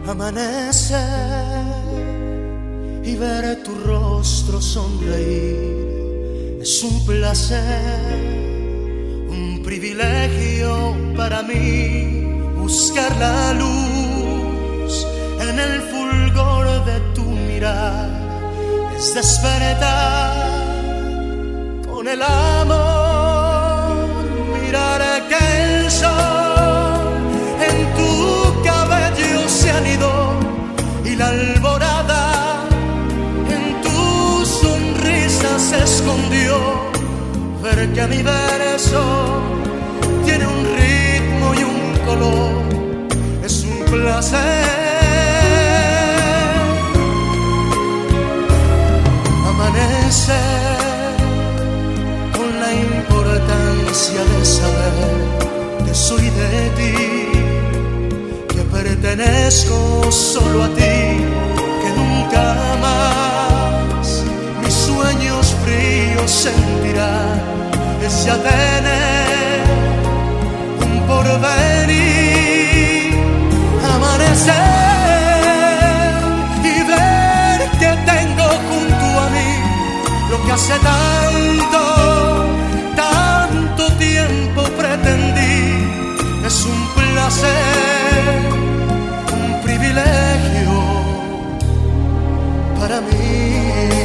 Amanecer y ver tu rostro sonreír es un placer, un privilegio para mí. Buscar la luz en el fulgor de tu mirar es despertar con el amor. Mirar que el sol en tu cabello se anidó y la alborada en tu sonrisa se escondió. Ver que mi verso tiene un ritmo y un color es un placer. Amanecer con la importancia de saber que soy de ti, que pertenezco solo a ti, que nunca más mis sueños fríos sentirán. Es ya tener un porvenir. Amanecer y ver que tengo junto a mí lo que hace tanto tiempo pretendí. Es un placer, un privilegio para mí.